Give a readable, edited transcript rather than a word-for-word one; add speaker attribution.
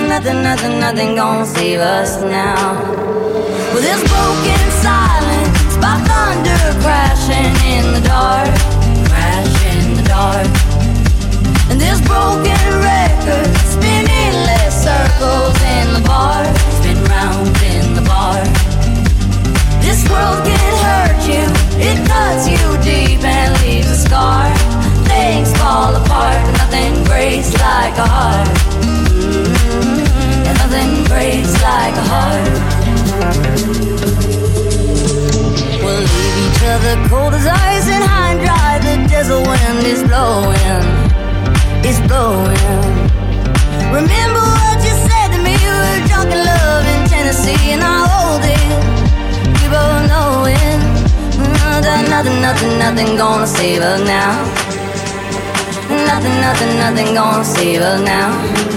Speaker 1: Nothing gonna save us now. Well, this broken silence by thunder crashing in the dark, crashing in the dark. And this broken record spinning endless circles in the bar, spin round in the bar. This world can hurt you, it cuts you deep and leaves a scar. Things fall apart, nothing breaks like a heart. And nothing breaks like a heart. We'll leave each other cold as ice and high and dry. The desert wind is blowing, it's blowing. Remember what you said to me, you were drunk in love in Tennessee, and I hold it, we both knowing that nothing gonna save us now. Nothing gonna save us now.